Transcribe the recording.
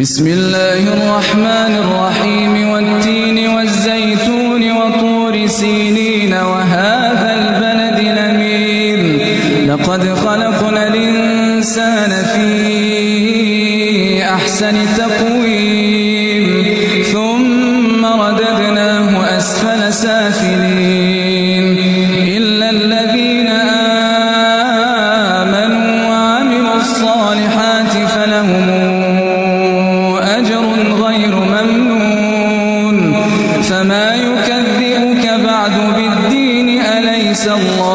بسم الله الرحمن الرحيم والتين والزيتون وطور سينين وهذا البلد الأمين لقد خلقنا الإنسان في أحسن تقويم ثم رددناه أسفل سافلين إلا الذين آمنوا وعملوا الصالحات فلهم أجر غير ممنون فما يكذبك بعد بالدين أليس الله